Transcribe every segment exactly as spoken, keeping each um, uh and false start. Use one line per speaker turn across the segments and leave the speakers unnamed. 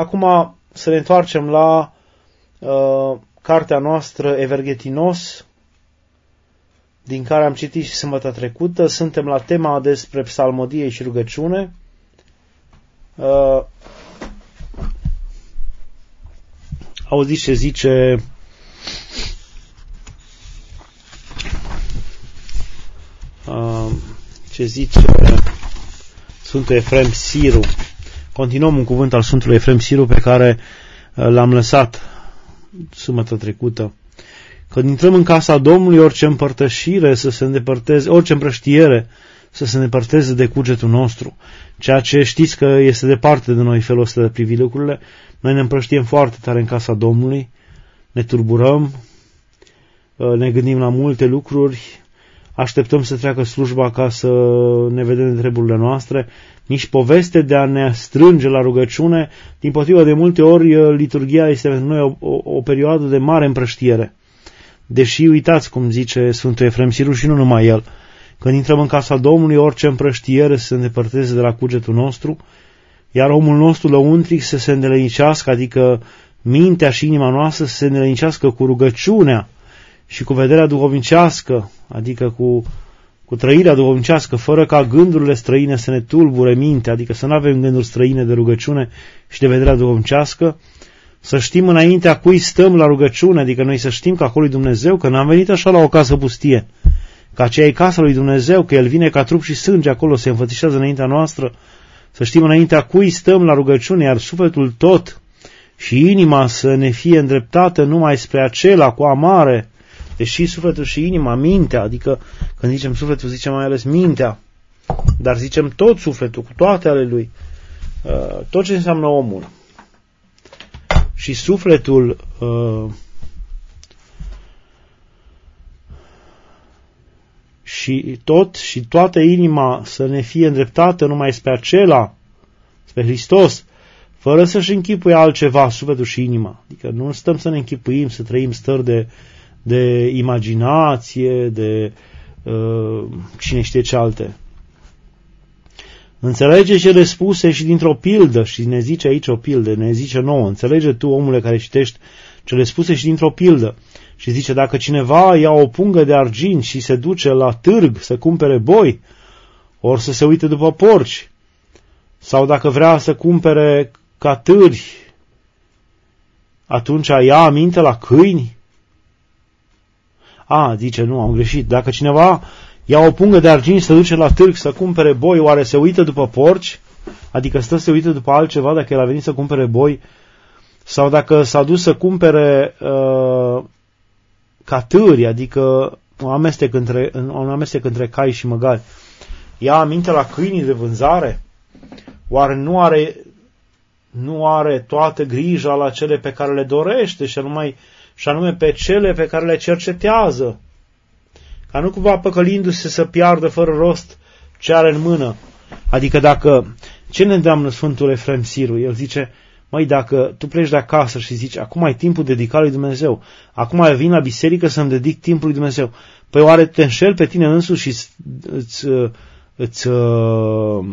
Acum să ne întoarcem la uh, cartea noastră Evergetinos, din care am citit și sâmbătă trecută. Suntem la tema despre psalmodie și rugăciune. Uh, auziți ce zice uh, ce zice Sfântul Efrem Siru. Continuăm un cuvânt al Sfântului Efrem Siru pe care uh, l-am lăsat sâmbătă trecută. Când intrăm în casa Domnului, orice împărtășire să se îndepărteze, orice împrăștiere să se îndepărteze de cugetul nostru. Ceea ce știți că este departe de noi felul ăsta de privi lucrurile. Noi ne împrăștiem foarte tare în casa Domnului, ne turburăm, ne gândim la multe lucruri, așteptăm să treacă slujba ca să ne vedem de treburile noastre. Nici poveste de a ne strânge la rugăciune, dimpotrivă, de multe ori liturghia este pentru noi o, o, o perioadă de mare împrăștiere. Deși uitați cum zice Sfântul Efrem Siru și nu numai el, când intrăm în casa Domnului, orice împrăștiere să se îndepărteze de la cugetul nostru, iar omul nostru lăuntric să se îndelenicească, adică mintea și inima noastră să se îndelenicească cu rugăciunea și cu vederea duhovnicească, adică cu, cu trăirea duhovnicească, fără ca gândurile străine să ne tulbure mintea, adică să nu avem gânduri străine de rugăciune și de vederea duhovnicească, să știm înaintea cui stăm la rugăciune, adică noi să știm că acolo e Dumnezeu, că n-am venit așa la o casă pustie, că aceea e casa lui Dumnezeu, că El vine ca trup și sânge acolo, se înfățișează înaintea noastră, să știm înaintea cui stăm la rugăciune, iar sufletul tot și inima să ne fie îndreptată numai spre acela cu amare, deși sufletul și inima, mintea, adică când zicem sufletul zicem mai ales mintea, dar zicem tot sufletul, cu toate ale lui, tot ce înseamnă omul. Și sufletul uh, și tot și toată inima să ne fie îndreptată numai spre acela, spre Hristos, fără să-și închipuie altceva sufletul și inima. Adică nu stăm să ne închipuim, să trăim stări de, de imaginație, de uh, cine știe ce alte. Înțelege cele spuse și dintr-o pildă, și ne zice aici o pildă, ne zice nouă, înțelege tu, omule care citești, cele spuse și dintr-o pildă. Și zice, dacă cineva ia o pungă de argint și se duce la târg să cumpere boi, ori să se uite după porci, sau dacă vrea să cumpere catâri, atunci ia aminte la câini? A, zice, nu, am greșit. Dacă cineva ia o pungă de argint și se duce la târg să cumpere boi, oare se uită după porci? Adică stă să se uită după altceva dacă el a venit să cumpere boi? Sau dacă s-a dus să cumpere uh, catâri, adică un amestec, între, un amestec între cai și măgari, ia aminte la câinii de vânzare? Oare nu are, nu are toată grija la cele pe care le dorește și anume, și anume pe cele pe care le cercetează? Ca nu cumva păcălindu-se să piardă fără rost ce are în mână. Adică dacă, ce ne îndeamnă Sfântul Efrem Siru? El zice, măi, dacă tu pleci de acasă și zici, acum ai timpul dedicat lui Dumnezeu, acum vin la biserică să-mi dedic timpul lui Dumnezeu, păi oare te înșeli pe tine însuși și îți, îți, îți uh,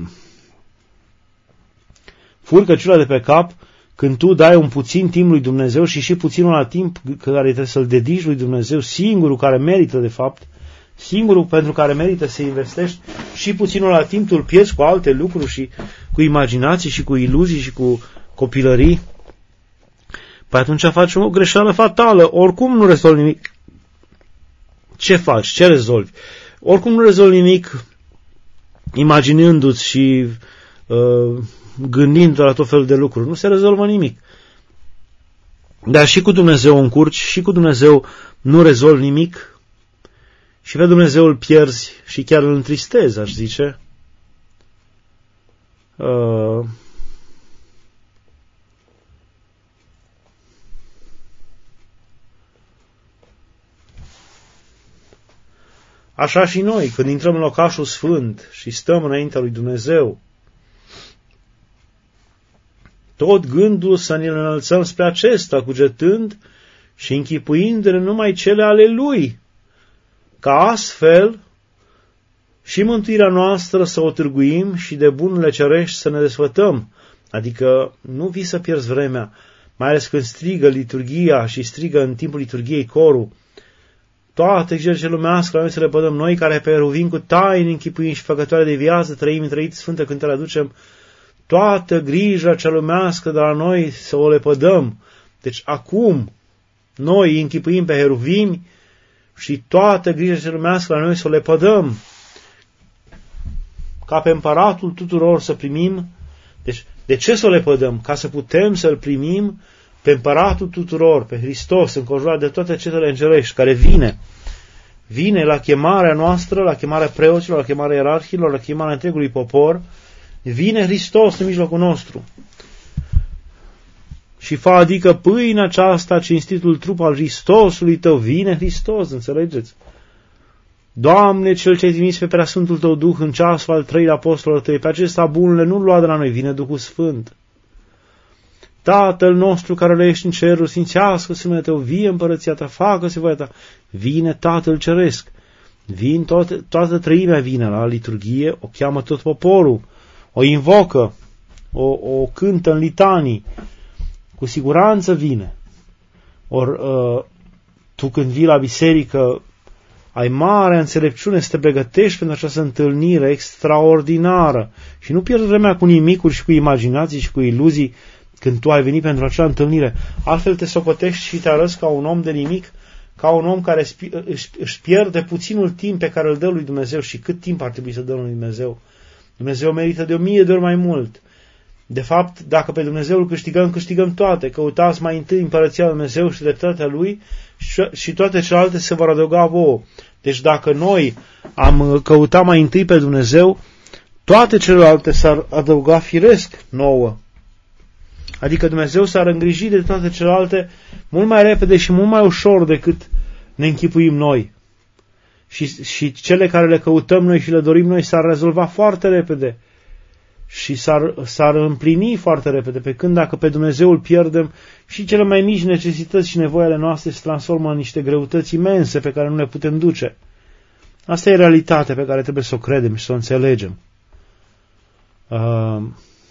furi căciula de pe cap când tu dai un puțin timp lui Dumnezeu și și puținul la timp care trebuie să-l dedici lui Dumnezeu, singurul care merită de fapt, singurul pentru care merită să investești și puținul la timp, tu îl pierzi cu alte lucruri și cu imaginații și cu iluzii și cu copilării, păi atunci faci o greșeală fatală. Oricum nu rezolvi nimic. Ce faci? Ce rezolvi? Oricum nu rezolvi nimic imaginându-ți și uh, gândind la tot felul de lucruri. Nu se rezolvă nimic. Dar și cu Dumnezeu încurci, și cu Dumnezeu nu rezolvi nimic, și pe Dumnezeu îl pierzi și chiar îl întristezi, aș zice. Uh, Așa și noi, când intrăm în locașul sfânt și stăm înaintea lui Dumnezeu, tot gândul să ne înălțăm spre acesta, cugetând și închipuindu-ne numai cele ale Lui, ca astfel și mântuirea noastră să o târguim și de bunurile cerești să ne desfătăm, Adică nu vii să pierzi vremea, mai ales când strigă liturghia și strigă în timpul liturghiei corul. Toate grijile lumească la noi să le pădăm noi, care pe ruvim cu taini închipuim și făcătoare de viață, trăim întrăit sfântă când te le aducem. Toată grija cea lumească de la noi să o lepădăm. Deci acum noi închipuim pe heruvimi și toată grija cea lumească la noi să o lepădăm. Ca pe împăratul tuturor să primim. Deci de ce să o lepădăm? Ca să putem să-L primim pe împăratul tuturor, pe Hristos, înconjurat de toate cetele îngerești, care vine. Vine la chemarea noastră, la chemarea preoților, la chemarea ierarhilor, la chemarea întregului popor. Vine Hristos în mijlocul nostru. Și fa, adică pâinea aceasta, cinstitul trup al Hristosului tău, vine Hristos, înțelegeți? Doamne, Cel ce ai trimis pe preasfântul tău Duh în ceasul al treilea apostolilor tăi, pe acesta bunule nu-l lua de la noi, vine Duhul Sfânt. Tatăl nostru care le ești în ceruri, sfințească-se numele tău, vie împărăția ta, facă-se voia ta. Vine Tatăl Ceresc. Vin toate, toată treimea vine la liturghie, o cheamă tot poporul, o invocă, o, o cântă în litanii. Cu siguranță vine. Or, uh, tu când vii la biserică, ai mare înțelepciune să te pregătești pentru această întâlnire extraordinară și nu pierzi vremea cu nimicuri și cu imaginații și cu iluzii când tu ai venit pentru acea întâlnire. Altfel te socotești și te arăți ca un om de nimic, ca un om care își pierde puținul timp pe care îl dă lui Dumnezeu. Și cât timp ar trebui să dăm lui Dumnezeu? Dumnezeu merită de o mie de ori mai mult. De fapt, dacă pe Dumnezeu îl câștigăm, câștigăm toate. Căutați mai întâi împărăția lui Dumnezeu și dreptatea Lui și toate celelalte se vor adăuga vouă. Deci dacă noi am căutat mai întâi pe Dumnezeu, toate celelalte s-ar adăuga firesc nouă. Adică Dumnezeu s-ar îngriji de toate celelalte mult mai repede și mult mai ușor decât ne închipuim noi. Și, și cele care le căutăm noi și le dorim noi s-ar rezolva foarte repede și s-ar, s-ar împlini foarte repede, pe când dacă pe Dumnezeu îl pierdem, și cele mai mici necesități și nevoile noastre se transformă în niște greutăți imense pe care nu le putem duce. Asta e realitatea pe care trebuie să o credem și să o înțelegem. Uh...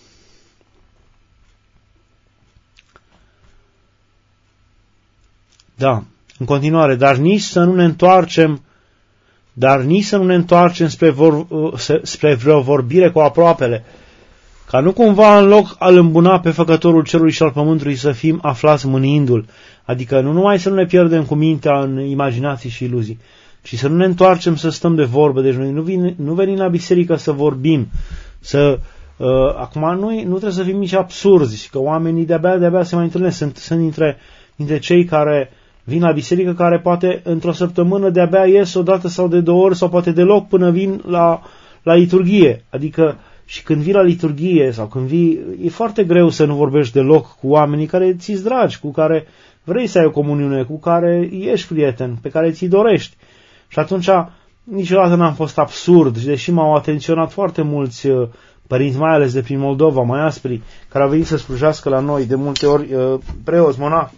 Da, în continuare, dar nici să nu ne întoarcem, dar nici să nu ne întoarcem spre, vor, spre vreo vorbire cu aproapele, ca nu cumva în loc al îmbuna pe făcătorul cerului și al pământului să fim aflați mâniindu-l, adică nu numai să nu ne pierdem cu mintea în imaginații și iluzii, ci să nu ne întoarcem să stăm de vorbă. Deci noi nu, vin, nu venim la biserică să vorbim, să... Uh, acum nu, nu trebuie să fim nici absurzi, că oamenii de-abia, de-abia se mai întâlnesc, sunt, sunt dintre, dintre cei care vin la biserică, care poate într-o săptămână de-abia ies o dată sau de două ori sau poate deloc până vin la, la liturghie. Adică și când vii la liturghie sau când vii, e foarte greu să nu vorbești deloc cu oamenii care ți-s dragi, cu care vrei să ai o comuniune, cu care ești prieten, pe care ți-i dorești. Și atunci niciodată n-am fost absurd, deși m-au atenționat foarte mulți părinți, mai ales de prin Moldova, mai aspri, care au venit să slujească la noi, de multe ori preoți, monahi,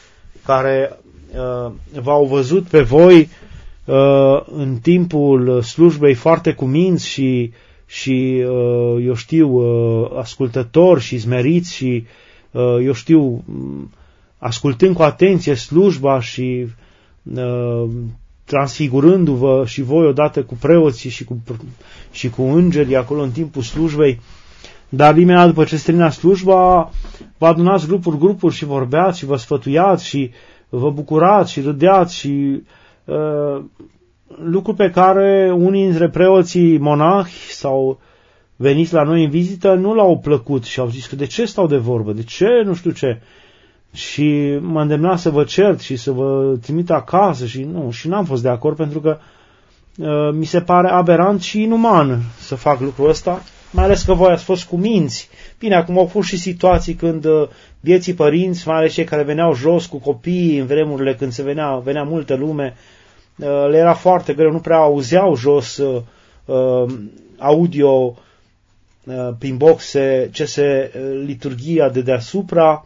care uh, v-au văzut pe voi uh, în timpul slujbei foarte cuminți și, și uh, eu știu, uh, ascultători și smeriți și, uh, eu știu, ascultând cu atenție slujba și uh, transfigurându-vă și voi odată cu preoții și cu, și cu îngerii acolo în timpul slujbei. Dar imediat după ce se termina slujba, vă adunați grupuri, grupuri și vorbeați și vă sfătuiați și vă bucurați și râdeați și uh, lucruri pe care unii dintre preoții monahi sau veniți la noi în vizită nu l-au plăcut și au zis că de ce stau de vorbă, de ce nu știu ce. Și mă îndemna să vă cert și să vă trimit acasă și nu, și n-am fost de acord pentru că uh, mi se pare aberant și inuman să fac lucrul ăsta, mai ales că voi ați fost cuminți. Bine, acum au fost și situații când uh, vieții părinți, mai ales cei care veneau jos cu copiii în vremurile când se venea, venea multă lume, uh, le era foarte greu, nu prea auzeau jos uh, uh, audio uh, prin boxe ce se uh, liturghia de deasupra.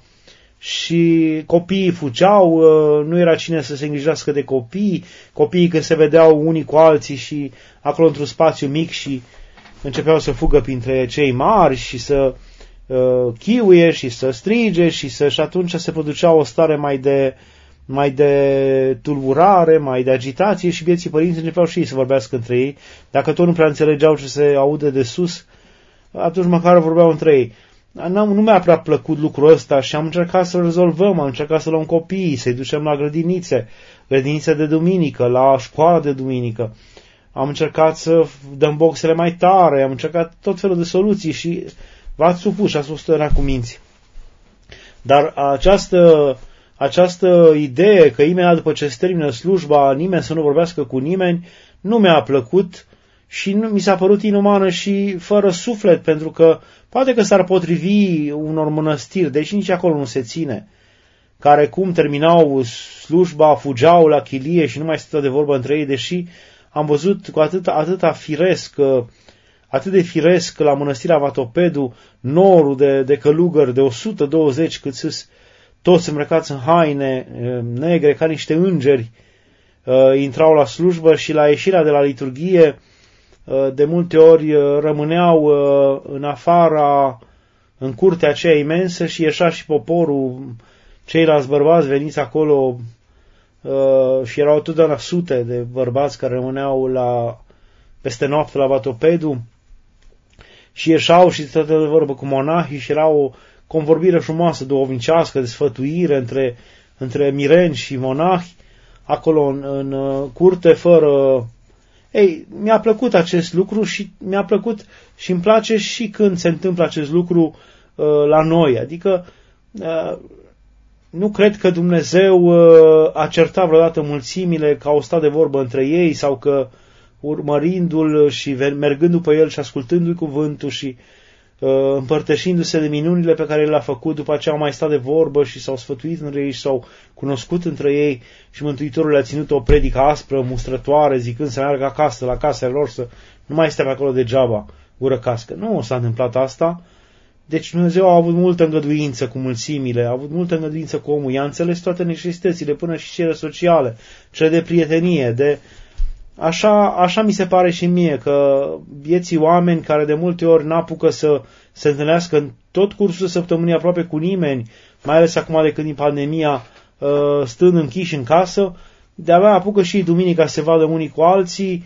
Și copiii fugeau, nu era cine să se îngrijească de copii, copiii când se vedeau unii cu alții și acolo într-un spațiu mic și începeau să fugă printre cei mari și să uh, chiuie și să strige și, să, și atunci se producea o stare mai de, mai de tulburare, mai de agitație și vieții părinți începeau și ei să vorbească între ei. Dacă tot nu prea înțelegeau ce se aude de sus, atunci măcar vorbeau între ei. Nu mi-a prea plăcut lucrul ăsta și am încercat să-l rezolvăm, am încercat să luăm copiii, să-i ducem la grădinițe, grădinițe de duminică, la școală de duminică. Am încercat să dăm boxele mai tare, am încercat tot felul de soluții și v-ați supus și ați fost era cu minți. Dar această, această idee că imediat după ce se termină slujba, nimeni să nu vorbească cu nimeni, nu mi-a plăcut și nu, mi s-a părut inumană și fără suflet, pentru că poate că s-ar potrivi unor mănăstiri, deși nici acolo nu se ține, care cum terminau slujba, fugeau la chilie și nu mai stăteau de vorbă între ei, deși am văzut cu atâta, atâta firesc, atât de firesc la mănăstirea Vatopedu, norul de, de călugări de o sută douăzeci, cât sunt toți îmbrăcați în haine negre, ca niște îngeri, intrau la slujbă și la ieșirea de la liturghie, de multe ori rămâneau în afara, în curtea aceea imensă și ieșea și poporul, ceilalți bărbați veniți acolo și erau totdeauna sute de bărbați care rămâneau la, peste noapte la Vatopedu și ieșeau și stăteau de vorbă cu monahii și era o convorbire frumoasă, duhovnicească, de sfătuire între, între mireni și monahi, acolo în, în curte, fără... Ei, mi-a plăcut acest lucru și mi-a plăcut și îmi place și când se întâmplă acest lucru uh, la noi. Adică uh, nu cred că Dumnezeu uh, a certat vreodată mulțimile că au stat de vorbă între ei sau că urmărindu-l și mergând după el și ascultându-i cuvântul și uh, împărtășindu-se de minunile pe care le-a făcut, după aceea au mai stat de vorbă și s-au sfătuit între ei și s-au cunoscut între ei și Mântuitorul le-a ținut o predică aspră, mustrătoare, zicând să meargă acasă, la casele lor, să nu mai stea pe acolo degeaba, gură cască. Nu s-a întâmplat asta. Deci Dumnezeu a avut multă îngăduință cu mulțimile, a avut multă îngăduință cu omul, i-a înțeles toate necesitățile, până și cele sociale, cele de prietenie, de... Așa, așa mi se pare și mie că vieții oameni care de multe ori n-apucă să se întâlnească în tot cursul săptămânii aproape cu nimeni, mai ales acum de când din pandemia, stând închiși în casă, de-abia apucă și duminica să se vadă unii cu alții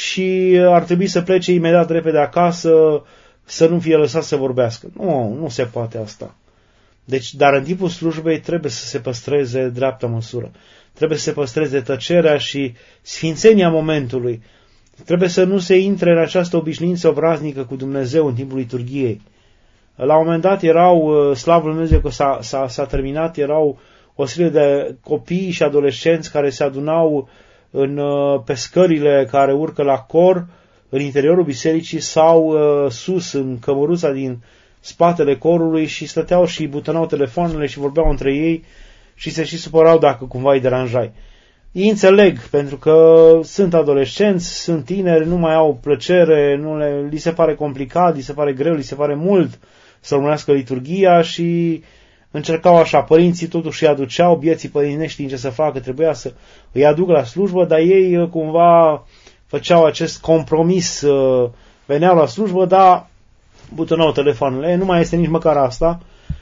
și ar trebui să plece imediat repede acasă, să nu fie lăsat să vorbească. Nu, nu se poate asta. Deci, dar în timpul slujbei trebuie să se păstreze dreapta măsură. Trebuie să se păstreze tăcerea și sfințenia momentului. Trebuie să nu se intre în această obișnuință obraznică cu Dumnezeu în timpul liturghiei. La un moment dat erau, slavă Lui Dumnezeu că s-a, s-a, s-a terminat, erau o serie de copii și adolescenți care se adunau în, pe scările care urcă la cor, în interiorul bisericii sau uh, sus, în cămăruța din spatele corului și stăteau și butonau telefoanele și vorbeau între ei și se și supărau dacă cumva îi deranjai. Ei înțeleg, pentru că sunt adolescenți, sunt tineri, nu mai au plăcere, nu le, li se pare complicat, li se pare greu, li se pare mult să urmărească liturghia și încercau așa. Părinții totuși îi aduceau, bieții părinți neștiind ce să facă, trebuia să îi aducă la slujbă, dar ei cumva făceau acest compromis, veneau la slujbă, dar butonau telefoanele, nu mai este nici măcar asta.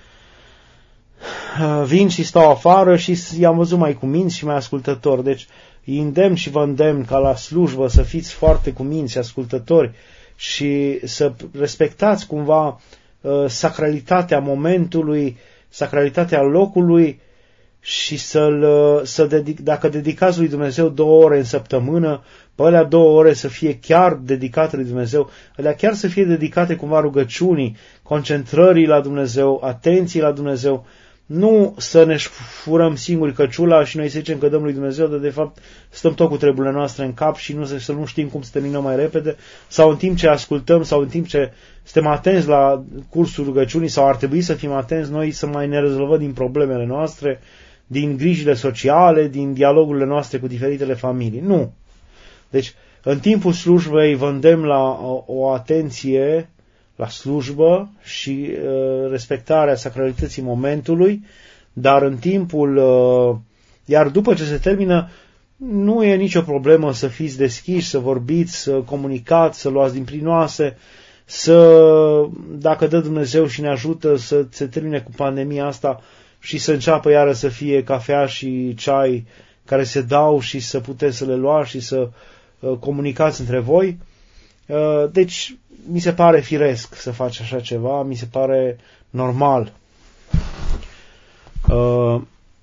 Vin și stau afară și i-am văzut mai cuminți și mai ascultători. Deci îi îndemn și vă îndemn ca la slujbă să fiți foarte cuminți și ascultători și să respectați cumva sacralitatea momentului, sacralitatea locului și să-l, să dedic, dacă dedicați lui Dumnezeu două ore în săptămână, pe alea două ore să fie chiar dedicate lui Dumnezeu, alea chiar să fie dedicate cumva rugăciunii, concentrării la Dumnezeu, atenții la Dumnezeu, nu să ne furăm singuri căciula și noi să zicem că dăm lui Dumnezeu, dar de fapt stăm tot cu treburile noastre în cap și nu, să nu știm cum să terminăm mai repede, sau în timp ce ascultăm, sau în timp ce suntem atenți la cursul rugăciunii, sau ar trebui să fim atenți noi să mai ne rezolvăm din problemele noastre, din grijile sociale, din dialogurile noastre cu diferitele familii. Nu. Deci, în timpul slujbei vă îndemn la o, o atenție la slujbă și uh, respectarea sacralității momentului, dar în timpul, uh, iar după ce se termină, nu e nicio problemă să fiți deschiși, să vorbiți, să comunicați, să luați din prinoase, să, dacă dă Dumnezeu și ne ajută să se termine cu pandemia asta și să înceapă iară să fie cafea și ceai care se dau și să puteți să le luați și să uh, comunicați între voi. Uh, deci, mi se pare firesc să faci așa ceva, mi se pare normal. Uh,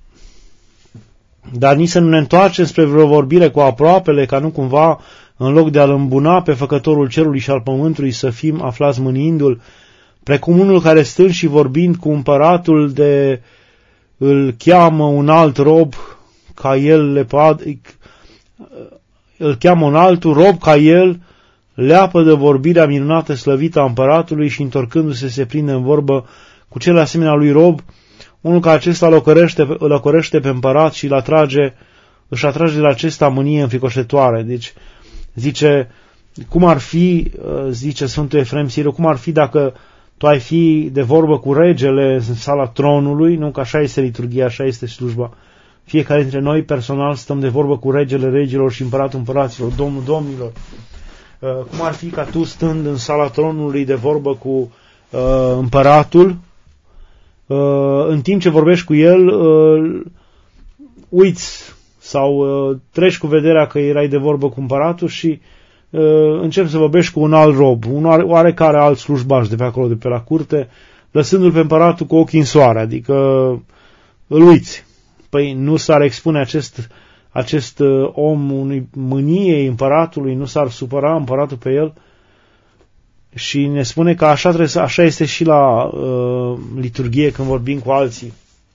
dar nici să nu ne întoarcem spre vreo vorbire cu aproapele, ca nu cumva, în loc de a-L îmbuna pe Făcătorul cerului și al pământului, să fim aflați mâniindu-L, precum unul care stând și vorbind cu împăratul de îl cheamă un alt rob ca el le pad, îl cheamă un altul rob ca el, leapă de vorbirea minunată slăvită a împăratului și întorcându-se se prinde în vorbă cu cel asemenea lui rob, unul ca acesta îl ocărește, îl ocărește pe împărat și îl atrage, își atrage de la acesta mânie înfricoșătoare. Deci, zice, cum ar fi, zice Sfântul Efrem Siriu, cum ar fi dacă tu ai fi de vorbă cu regele în sala tronului, nu că așa este liturghia, așa este slujba. Fiecare dintre noi personal stăm de vorbă cu regele regilor și împăratul împăraților, domnul domnilor. Cum ar fi ca tu stând în sala tronului de vorbă cu uh, împăratul, uh, în timp ce vorbești cu el, uh, uiți sau uh, treci cu vederea că erai de vorbă cu împăratul și uh, începi să vorbești cu un alt rob, un oarecare alt slujbaș de pe acolo, de pe la curte, lăsându-l pe împăratul cu ochii în soare, adică îl uiți. Păi nu s-ar expune acest, acest uh, om unui mâniei împăratului, nu s-ar supăra împăratul pe el? Și ne spune că așa, trebuie să, așa este și la uh, liturghie când vorbim cu alții.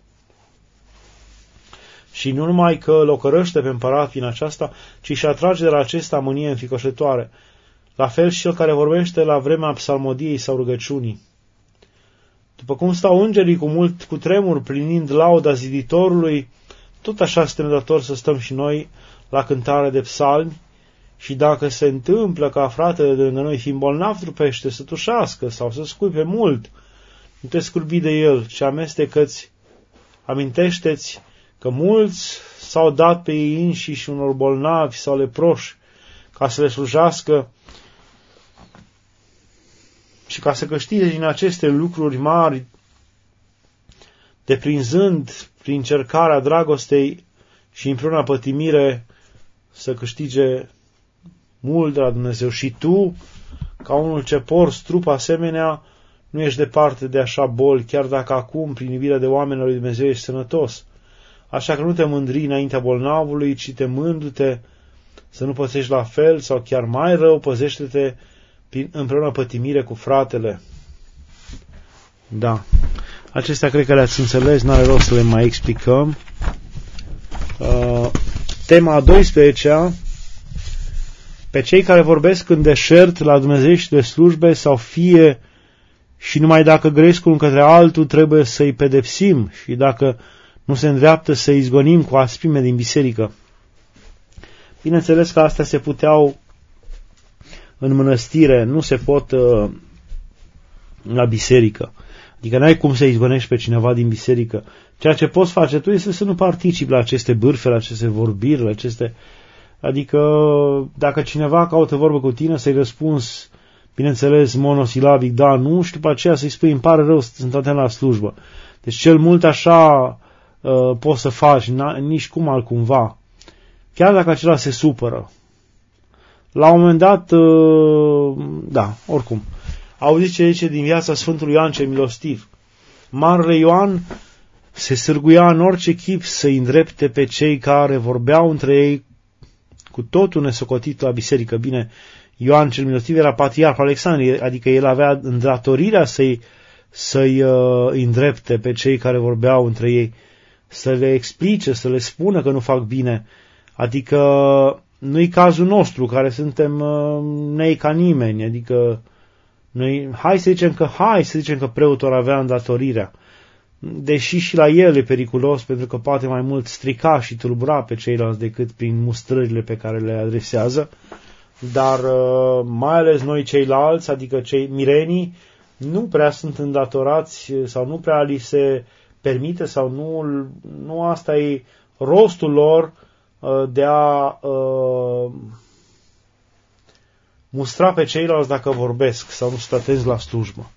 Și nu numai că îl ocărăște pe împărat prin aceasta, ci și atrage de la acesta mânie înficoșătoare. La fel și cel care vorbește la vremea psalmodiei sau rugăciunii. După cum stau îngerii cu mult cu tremur plinind lauda ziditorului, tot așa suntem datori să stăm și noi la cântare de psalmi și dacă se întâmplă ca fratele de lângă noi fiind bolnav trupește să tușească sau să scuipe mult, nu te scurbi de el, ci amestecă-ți, amintește-ți că mulți s-au dat pe ei înșiși unor bolnavi sau leproși ca să le slujească și ca să câștige din aceste lucruri mari, deprinzând prin cercarea dragostei și împreună pătimire să câștige mult de la Dumnezeu. Și tu, ca unul ce porți trup asemenea, nu ești departe de așa boli, chiar dacă acum, prin iubirea de oameni lui Dumnezeu, ești sănătos. Așa că nu te mândri înaintea bolnavului, ci temându-te să nu pățești la fel sau chiar mai rău, păzește-te prin împreună pătimire cu fratele. Da. Acestea cred că le-ați înțeles, n-are rost să le mai explicăm. Uh, tema a douăsprezecea, pe cei care vorbesc în deșert la dumnezeieștile slujbe sau fie și numai dacă gresc unul către altul trebuie să-i pedepsim și dacă nu se îndreaptă să izgonim cu asprime din biserică. Bineînțeles că astea se puteau în mănăstire, nu se pot uh, la biserică. Adică n-ai cum să izgonești pe cineva din biserică. Ceea ce poți face tu este să nu participi la aceste bârfe, la aceste vorbiri, la aceste... Adică dacă cineva caută vorbă cu tine, să-i răspunzi, bineînțeles, monosilabic, da, nu, și după aceea să-i spui, îmi pare rău, sunt atent la slujbă. Deci cel mult așa uh, poți să faci, nici cum altcumva. Chiar dacă acela se supără. La un moment dat, uh, da, oricum, auziți ce zice din viața Sfântului Ioan cel Milostiv. Marele Ioan se sârguia în orice chip să-i îndrepte pe cei care vorbeau între ei cu totul nesocotit la biserică. Bine, Ioan cel Milostiv era patriarh Alexandriei, adică el avea îndatorirea să-i, să-i uh, îndrepte pe cei care vorbeau între ei, să le explice, să le spună că nu fac bine. Adică nu-i cazul nostru, care suntem uh, nei ca nimeni, adică noi, hai să zicem că, hai să zicem că preotul avea îndatorirea, deși și la el e periculos, pentru că poate mai mult strica și tulbura pe ceilalți decât prin mustrările pe care le adresează, dar mai ales noi ceilalți, adică cei mirenii, nu prea sunt îndatorați sau nu prea li se permite sau nu, nu asta e rostul lor de a mustra pe ceilalți dacă vorbesc sau nu sunt atenți la slujbă.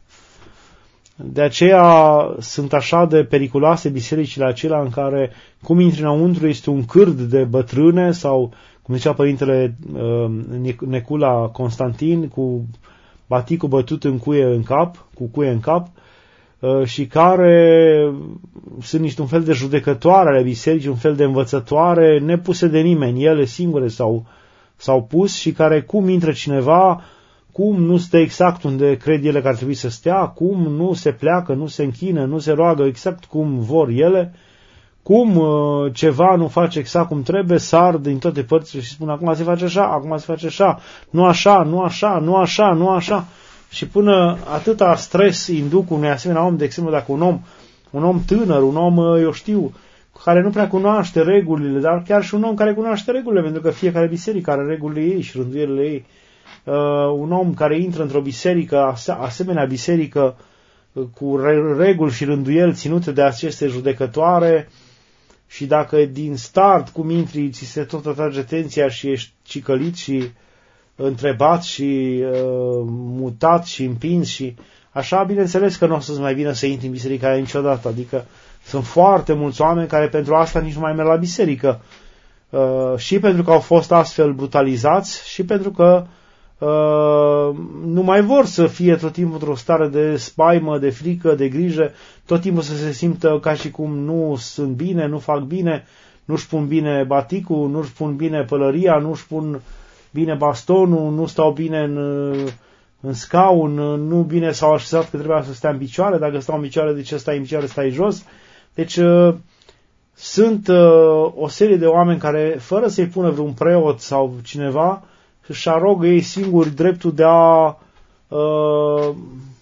De aceea sunt așa de periculoase bisericile acelea în care, cum intri înăuntru, este un cârd de bătrâne sau, cum zicea părintele uh, Necula Constantin, cu baticul bătut în cuie în cap, cu cuie în cap, uh, și care sunt niște un fel de judecătoare ale bisericii, un fel de învățătoare nepuse de nimeni, ele singure s-au, s-au pus și care, cum intră cineva, cum nu stă exact unde cred ele că ar trebui să stea, cum nu se pleacă, nu se închină, nu se roagă exact cum vor ele, cum uh, ceva nu face exact cum trebuie, sar din toate părțile și spun acum se face așa, acum se face așa, nu așa, nu așa, nu așa, nu așa. Și până atâta stres induc unui asemenea om, de exemplu, dacă un om, un om tânăr, un om, eu știu, care nu prea cunoaște regulile, dar chiar și un om care cunoaște regulile, pentru că fiecare biserică are regulile ei și rânduielile ei. Uh, un om care intră într-o biserică, asemenea biserică, cu reguli și rânduieli ținute de aceste judecătoare, și dacă din start, cum intri, ți se tot atrage atenția și ești cicălit și întrebat și uh, mutat și împins și așa, bineînțeles că nu o să-ți mai vină să intri în biserica aia niciodată. Adică sunt foarte mulți oameni care pentru asta nici nu mai merg la biserică. Uh, și pentru că au fost astfel brutalizați și pentru că Uh, nu mai vor să fie tot timpul într-o stare de spaimă, de frică, de grijă, tot timpul să se simtă ca și cum nu sunt bine, nu fac bine, nu-și pun bine baticul, nu-și pun bine pălăria, nu-și pun bine bastonul, nu stau bine în, în scaun, nu bine s-au așezat că trebuia să stea în picioare, dacă stau în picioare, de ce stai în picioare, stai jos. Deci uh, sunt uh, o serie de oameni care, fără să-i pună vreun preot sau cineva, și arogă ei singuri dreptul de a uh,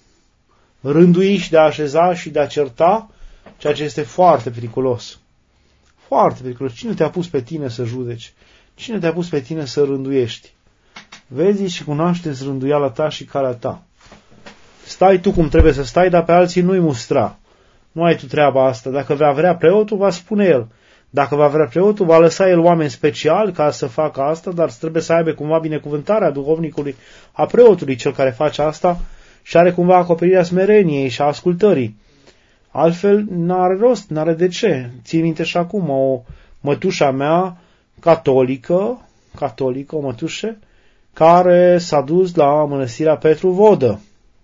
rândui și de a așeza și de a certa, ceea ce este foarte periculos. Foarte periculos. Cine te-a pus pe tine să judeci? Cine te-a pus pe tine să rânduiești? Vezi și cunoaște-ți rânduiala ta și calea ta. Stai tu cum trebuie să stai, dar pe alții nu-i mustra. Nu ai tu treaba asta. Dacă va vrea preotul, va spune el. Dacă va vrea preotul, va lăsa el oameni speciali ca să facă asta, dar trebuie să aibă cumva binecuvântarea duhovnicului, a preotului, cel care face asta, și are cumva acoperirea smereniei și a ascultării. Altfel, n-are rost, n-are de ce. Țin minte și acum o mătușa mea, catolică, catolică, o mătușă, care s-a dus la mănăstirea Petru Vodă.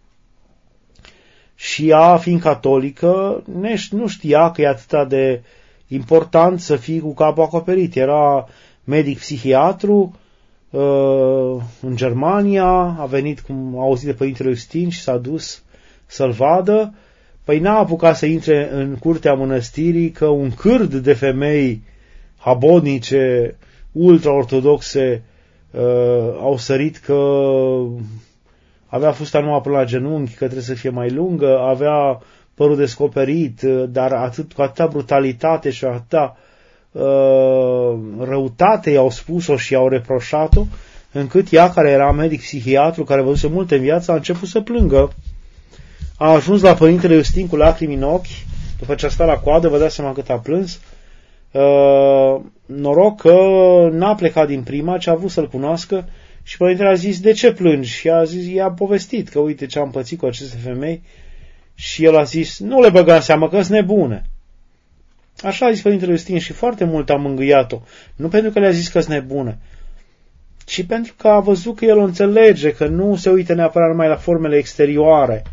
Și ea, fiind catolică, nu știa că e atâta de important să fii cu capul acoperit. Era medic psihiatru uh, în Germania, a venit, cum a auzit de Părintele Iustin și s-a dus să-l vadă. Păi n-a apucat să intre în curtea mănăstirii, că un cârd de femei habonice, ultra-ortodoxe, uh, au sărit că avea fusta numai până la genunchi, că trebuie să fie mai lungă, avea părul descoperit, dar atât, cu atâta brutalitate și atâta uh, răutate i-au spus-o și i-au reproșat-o, încât ea, care era medic psihiatru, care văzuse multe în viață, a început să plângă. A ajuns la Părintele Iustin cu lacrimi în ochi, după ce a stat la coadă, vă dați seama cât a plâns. Uh, noroc că n-a plecat din prima, ci a vrut să-l cunoască, și Părintele a zis, de ce plângi? Și a zis, i-a povestit că uite ce am pățit cu aceste femei. Și el a zis, nu le băga în seamă, că sunt nebune. Așa a zis Părintele Iustin și foarte mult a mângâiat-o. Nu pentru că le-a zis că sunt nebune, ci pentru că a văzut că el o înțelege, că nu se uită neapărat numai la formele exterioare.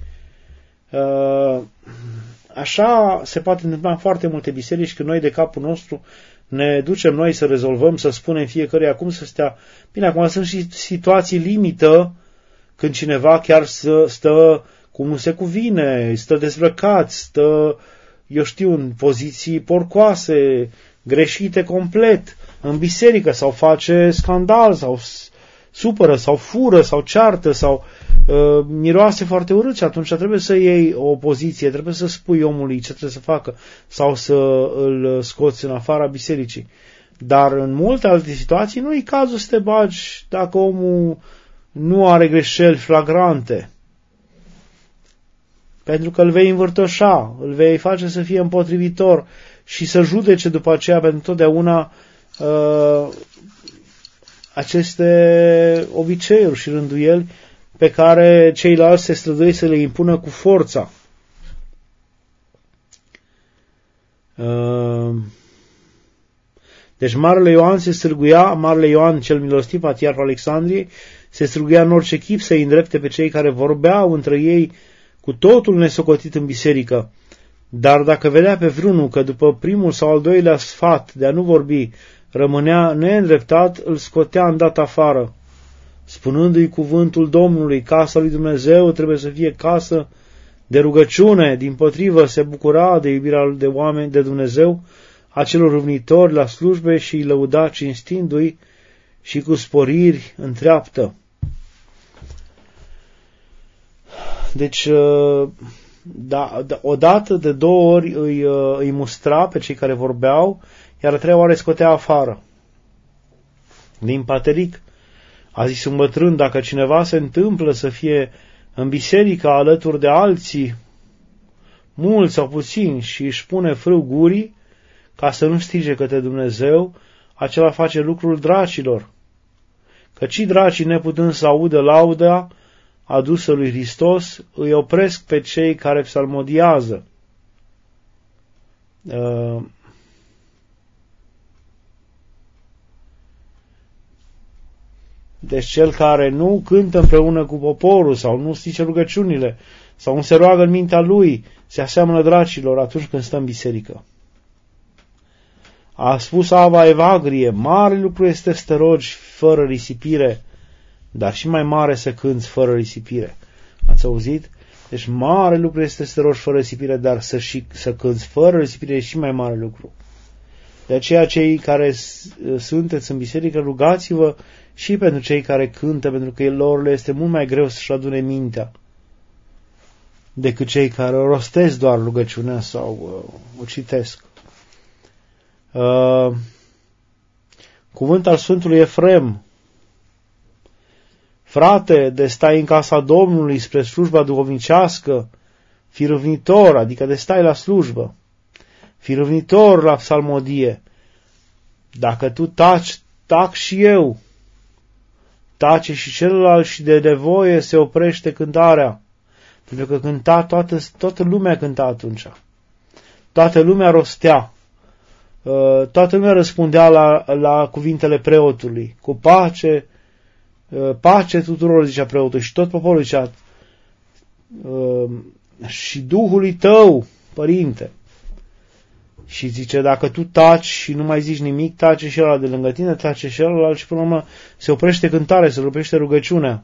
Așa se poate întâmpla în foarte multe biserici, când noi de capul nostru ne ducem noi să rezolvăm, să spunem fiecăruia cum să stea. Bine, acum sunt și situații limită, când cineva chiar să stă cum nu se cuvine, stă dezbrăcat, stă, eu știu, în poziții porcoase, greșite complet, în biserică, sau face scandal, sau supără, sau fură, sau ceartă, sau uh, miroase foarte urât, și atunci trebuie să iei o poziție, trebuie să spui omului ce trebuie să facă, sau să îl scoți în afara bisericii. Dar în multe alte situații nu e cazul să te bagi dacă omul nu are greșeli flagrante. Pentru că îl vei învârtoșa, îl vei face să fie împotrivitor și să judece după aceea pentru totdeauna uh, aceste obiceiuri și rânduieli pe care ceilalți se străduiesc să le impună cu forța. Deci Marele Ioan se strâguia, Marele Ioan cel milostiv, patriarhul Alexandriei, se strâguia în orice chip să-i îndrepte pe cei care vorbeau între ei cu totul nesocotit în biserică. Dar dacă vedea pe vreunul că după primul sau al doilea sfat de a nu vorbi rămânea neîndreptat, îl scotea îndată afară, spunându-i cuvântul Domnului: casa lui Dumnezeu trebuie să fie casă de rugăciune. Dimpotrivă, se bucura de iubirea de oameni de Dumnezeu, a celor râvnitori la slujbe, și îi lăuda cinstindu-i și cu sporiri întreaptă. Deci, da, odată, de două ori îi, îi mustra pe cei care vorbeau, iar a treia oară îi scotea afară. Din Pateric a zis un bătrân: dacă cineva se întâmplă să fie în biserică alături de alții, mulți sau puțini, și își pune frâu gurii ca să nu strige către Dumnezeu, acela face lucrul dracilor. Căci dracii, neputând să audă lauda adusă lui Hristos, îi opresc pe cei care psalmodiază. Deci cel care nu cântă împreună cu poporul sau nu zice rugăciunile sau nu se roagă în mintea lui, se aseamănă dracilor atunci când stă în biserică. A spus Ava Evagrie: mare lucru este să te rogi fără risipire, dar și mai mare să cânți fără risipire. Ați auzit? Deci mare lucru este să te rogi fără risipire, dar să, și, să cânți fără risipire e și mai mare lucru. De aceea cei care sunteți în biserică, rugați-vă și pentru cei care cântă, pentru că lor le este mult mai greu să-și adune mintea decât cei care o rostesc doar rugăciunea sau uh, o citesc. Uh, cuvânt al Sfântului Efrem: frate, de stai în casa Domnului spre slujba duhovnicească, fi râvnitor, adică de stai la slujbă, fi râvnitor la psalmodie. Dacă tu taci, tac și eu. Tace și celălalt și de nevoie se oprește cântarea. Pentru că cânta toată, toată lumea cânta atunci. Toată lumea rostea. Toată lumea răspundea la, la cuvintele preotului. Cu pace, pace tuturor, zicea preotul. Și tot poporul zicea: și Duhului tău, Părinte. Și zice: dacă tu taci și nu mai zici nimic, tace și ăla de lângă tine, tace și ăla, și până la urmă se oprește cântarea, se oprește rugăciunea.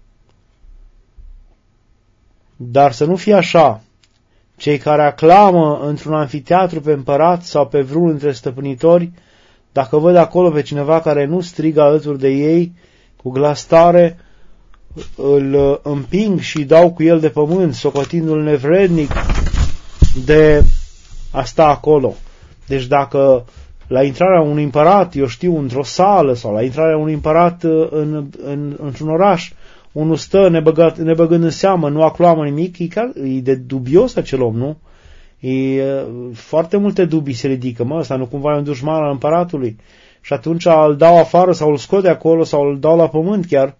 Dar să nu fie așa. Cei care aclamă într-un anfiteatru pe împărat sau pe vreunul dintre stăpânitori, dacă văd acolo pe cineva care nu strigă alături de ei cu glas tare, îl împing și îi dau cu el de pământ, socotindu-l nevrednic de a sta acolo. Deci dacă la intrarea unui împărat, eu știu, într-o sală, sau la intrarea unui împărat în, în, într-un oraș, unul stă nebăgat, nebăgând în seamă, nu aclamă nimic, e, chiar, e de dubios acel om, nu? E, foarte multe dubii se ridică, mă, ăsta nu cumva e un dușman al împăratului. Și atunci îl dau afară sau îl scot de acolo sau îl dau la pământ chiar.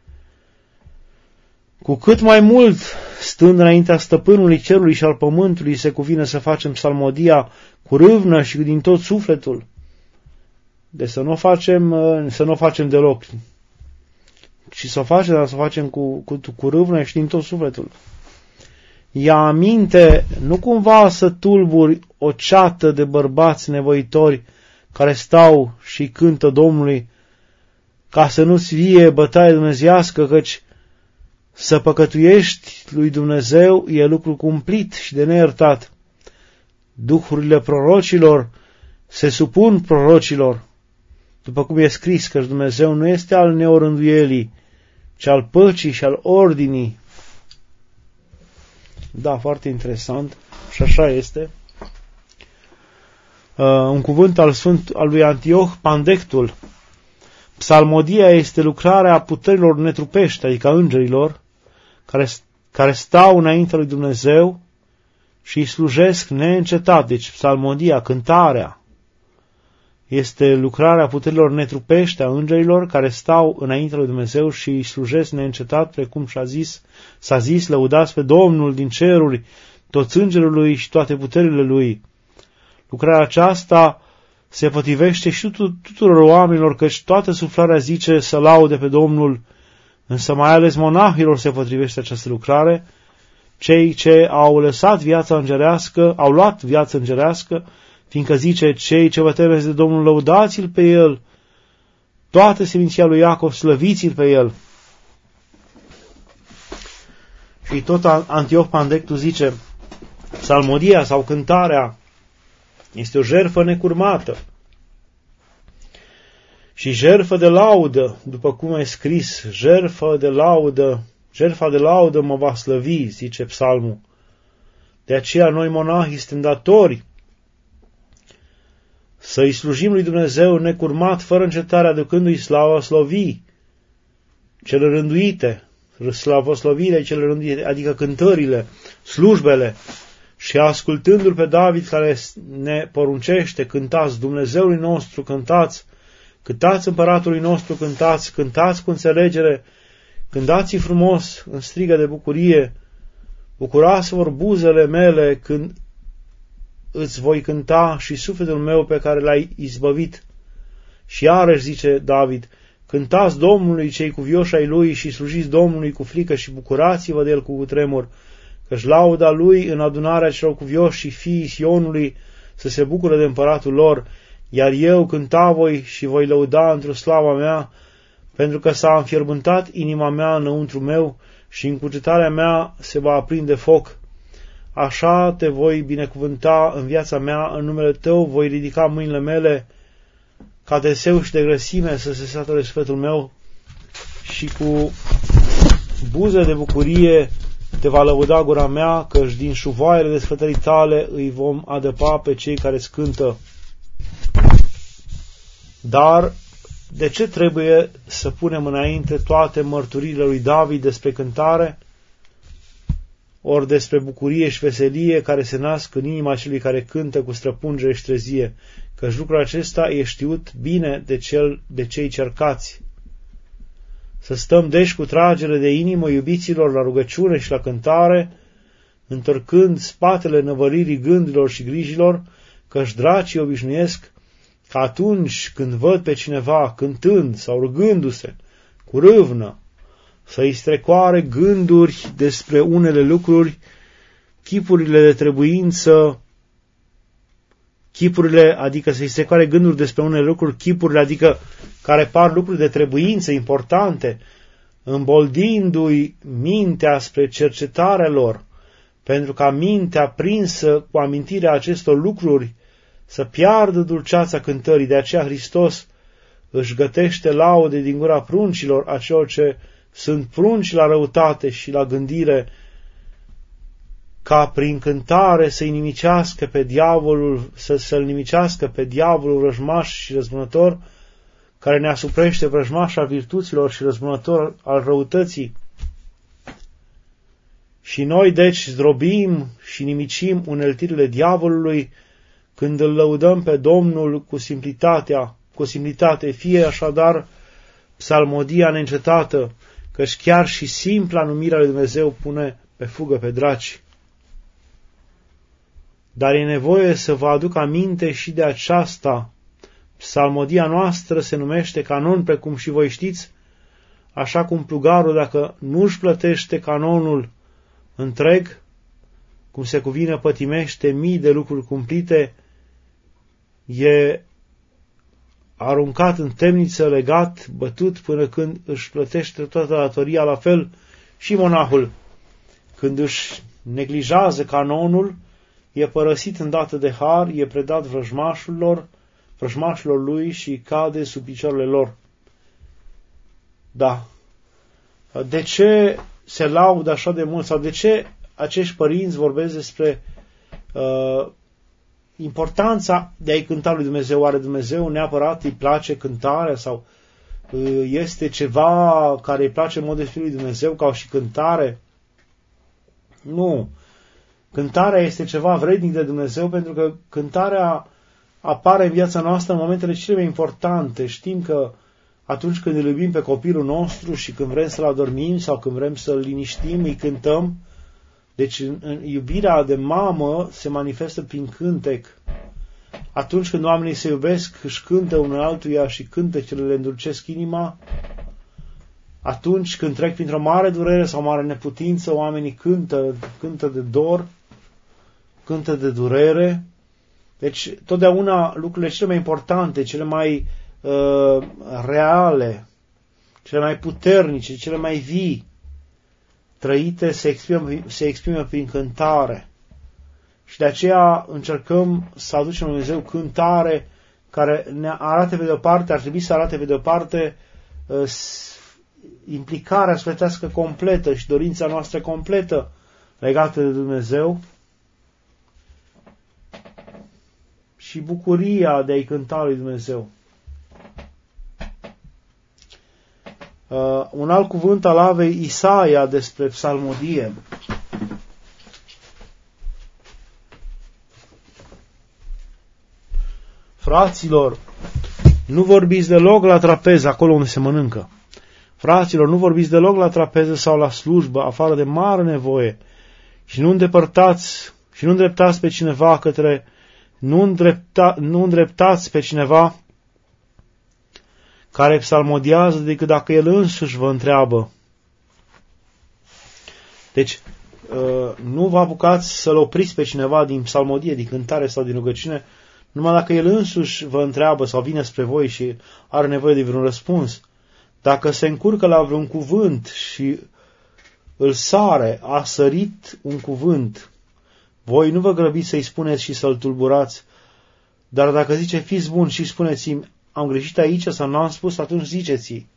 Cu cât mai mult, stând înaintea stăpânului cerului și al pământului, se cuvine să facem psalmodia cu râvnă și din tot sufletul. Deci să nu o facem, să nu o facem deloc. Și să o facem, dar să o facem cu, cu, cu râvnă și din tot sufletul. Ia aminte, nu cumva să tulburi o ceată de bărbați nevoitori care stau și cântă Domnului, ca să nu-ți vie bătaie dumnezeiască, căci să păcătuiești lui Dumnezeu e lucru cumplit și de neiertat. Duhurile prorocilor se supun prorocilor, după cum e scris, că Dumnezeu nu este al neorânduielii, ci al păcii și al ordinii. Da, foarte interesant. Și așa este. Uh, un cuvânt al, Sfânt, al lui Antioch Pandectul. Psalmodia este lucrarea puterilor netrupești, adică îngerilor, care, care stau înaintea lui Dumnezeu și îi slujesc neîncetat. Deci psalmodia, cântarea, Este lucrarea puterilor netrupește a îngerilor care stau înaintea lui Dumnezeu și îi slujesc neîncetat, precum și-a zis, s-a zis, lăudați pe Domnul din ceruri, toți îngerii lui și toate puterile lui. Lucrarea aceasta se potrivește și tuturor oamenilor, căci toată suflarea zice să laude pe Domnul, însă mai ales monahilor se potrivește această lucrare, cei ce au lăsat viața îngerească, au luat viața îngerească, fiindcă zice, cei ce vă temeți de Domnul, lăudați-l pe El, toată seminția lui Iacov, slăviți-l pe El. Și tot Antioch Pandectu zice, psalmodia sau cântarea este o jertfă necurmată și jertfă de laudă, după cum e scris, jertfă de laudă, jertfa de laudă mă va slăvi, zice psalmul. De aceea noi monahii suntem datori să-i slujim lui Dumnezeu necurmat, fără încetare, aducându-i slavă slăvi, cele rânduite, slavoslovile cele rânduite, adică cântările, slujbele, și ascultându-l pe David care ne poruncește, cântați Dumnezeului nostru, cântați, cântați împăratului nostru, cântați, cântați cu înțelegere, cântați-i frumos, în strigă de bucurie, bucurați-vă buzele mele când îți voi cânta și sufletul meu pe care l-ai izbăvit. Și iarăși zice David, cântați Domnului cei cuvioși ai lui și slujiți Domnului cu frică și bucurați-vă de el cu cutremur, căci lauda lui în adunarea celor cuvioși și fiii Sionului să se bucure de împăratul lor, iar eu cânta voi și voi lăuda într-o slava mea, pentru că s-a înfierbântat inima mea înăuntru meu și în cugetarea mea se va aprinde foc. Așa te voi binecuvânta în viața mea, în numele tău voi ridica mâinile mele ca de seu și de grăsime să se satore sufletul meu și cu buze de bucurie te va lăuda gura mea, căci din șuvoaiele desfătării tale îi vom adăpa pe cei care îți cântă. Dar de ce trebuie să punem înainte toate mărturiile lui David despre cântare, ori despre bucurie și veselie care se nasc în inima celui care cântă cu străpungere și trezie, căci lucrul acesta e știut bine de, cel, de cei cercați. Să stăm deci cu tragere de inimă iubiților la rugăciune și la cântare, întorcând spatele năvăririi gândurilor și grijilor, căci dracii obișnuiesc că atunci când văd pe cineva cântând sau rugându-se cu râvnă, să-i strecoare gânduri despre unele lucruri, chipurile de trebuință, chipurile, adică să-i strecoare gânduri despre unele lucruri, chipurile, adică care par lucruri de trebuință importante, îmboldindu-i mintea spre cercetarea lor, pentru ca mintea prinsă cu amintirea acestor lucruri să piardă dulceața cântării. De aceea Hristos își gătește laude din gura pruncilor, a celor ce sunt prunci la răutate și la gândire, ca prin cântare să-i nimicească pe diavolul, să, să-l nimicească pe diavolul răjmaș și răzbunător, care ne asuprește vrăjmaș al virtuților și răzbunător al răutății. Și noi, deci, zdrobim și nimicim uneltirile diavolului când îl lăudăm pe Domnul cu simplitatea, cu simplitate, fie așadar psalmodia neîncetată, căci chiar și simpla numirea lui Dumnezeu pune pe fugă pe draci. Dar e nevoie să vă aduc aminte și de aceasta. Psalmodia noastră se numește canon, precum și voi știți, așa cum plugarul, dacă nu își plătește canonul întreg, cum se cuvine, pătimește mii de lucruri cumplite, e aruncat în temniță, legat, bătut, până când își plătește toată datoria. La fel și monahul, când își neglijează canonul, e părăsit îndată de har, e predat vrăjmașilor, vrăjmașilor lui și cade sub picioarele lor. Da. De ce se laudă așa de mult, sau de ce acești părinți vorbesc despre uh, importanța de a-i cânta lui Dumnezeu? Oare Dumnezeu neapărat îi place cântarea sau uh, este ceva care îi place în mod deosebit lui Dumnezeu ca și cântare? Nu. Cântarea este ceva vrednic de Dumnezeu, pentru că cântarea apare în viața noastră în momentele cele mai importante. Știm că atunci când îl iubim pe copilul nostru și când vrem să-l adormim sau când vrem să-l liniștim, îi cântăm. Deci iubirea de mamă se manifestă prin cântec. Atunci când oamenii se iubesc, își cântă unul altuia și cântecele le îndulcesc inima. Atunci când trec printr-o mare durere sau mare neputință, oamenii cântă, cântă de dor, cântă de durere. Deci totdeauna lucrurile cele mai importante, cele mai uh, reale, cele mai puternice, cele mai vii, trăite, se exprimă, se exprimă prin cântare. Și de aceea încercăm să aducem lui Dumnezeu cântare care ne arate pe de-o parte, ar trebui să arate pe de-o parte uh, implicarea sufletească completă și dorința noastră completă legată de Dumnezeu și bucuria de a-i cânta lui Dumnezeu. Uh, un alt cuvânt al avei Isaia despre psalmodie. Fraților, nu vorbiți deloc la trapeză, acolo unde se mănâncă. Fraților, nu vorbiți deloc la trapeză sau la slujbă, afară de mare nevoie, și nu îndepărtați, și nu îndreptați pe cineva către, nu, îndrepta, nu îndreptați pe cineva care psalmodiază decât dacă el însuși vă întreabă. Deci, nu vă apucați să-l opriți pe cineva din psalmodie, din cântare sau din rugăciune, numai dacă el însuși vă întreabă sau vine spre voi și are nevoie de vreun răspuns. Dacă se încurcă la vreun cuvânt și îl sare, a sărit un cuvânt, voi nu vă grăbiți să-i spuneți și să-l tulburați, dar dacă zice, fiți buni și spuneți-mi, am greșit aici sau n-am spus, atunci ziceți-i.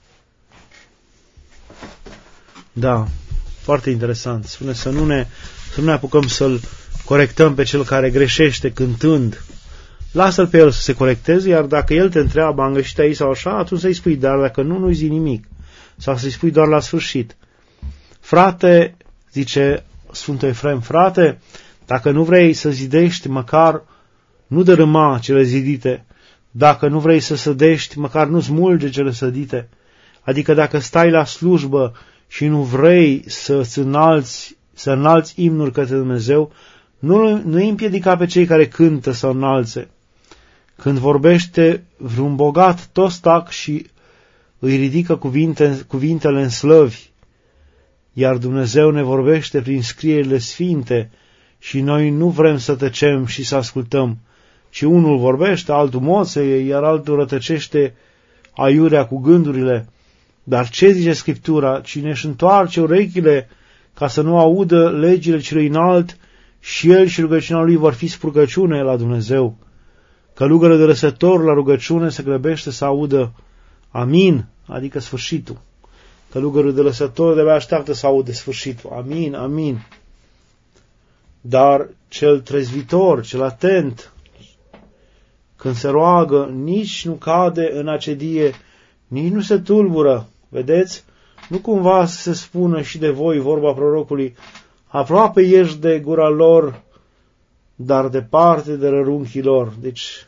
Da, foarte interesant. Spune să nu ne, să nu ne apucăm să-l corectăm pe cel care greșește cântând. Lasă-l pe el să se corecteze, iar dacă el te întreabă, am greșit aici sau așa, atunci să-i spui, dar dacă nu, nu-i zi nimic. Sau să-i spui doar la sfârșit. Frate, zice Sfântul Efrem, frate, dacă nu vrei să zidești, măcar nu dărâma cele zidite. Dacă nu vrei să sădești, măcar nu smulge cele sădite. Adică dacă stai la slujbă și nu vrei să-ți înalți, să înalți imnuri către Dumnezeu, nu, nu îi împiedica pe cei care cântă să înalțe. Când vorbește vreun bogat, toți tac și îi ridică cuvinte, cuvintele în slăvi, iar Dumnezeu ne vorbește prin scrierile sfinte și noi nu vrem să tăcem și să ascultăm, ci unul vorbește, altul moțeie, iar altul rătăcește aiurea cu gândurile. Dar ce zice Scriptura? Cine își întoarce urechile ca să nu audă legile celui înalt, și el și rugăciunea lui vor fi spurcăciune la Dumnezeu. Călugărul de răsător la rugăciune se grăbește să audă amin, adică sfârșitul. Călugărul de lăsător de-abia așteaptă să aude sfârșitul. Amin, amin. Dar cel trezvitor, cel atent, când se roagă, nici nu cade în acedie, nici nu se tulbură. Vedeți? Nu cumva să se spună și de voi vorba prorocului, aproape ești de gura lor, dar departe de rărunchii lor. Deci,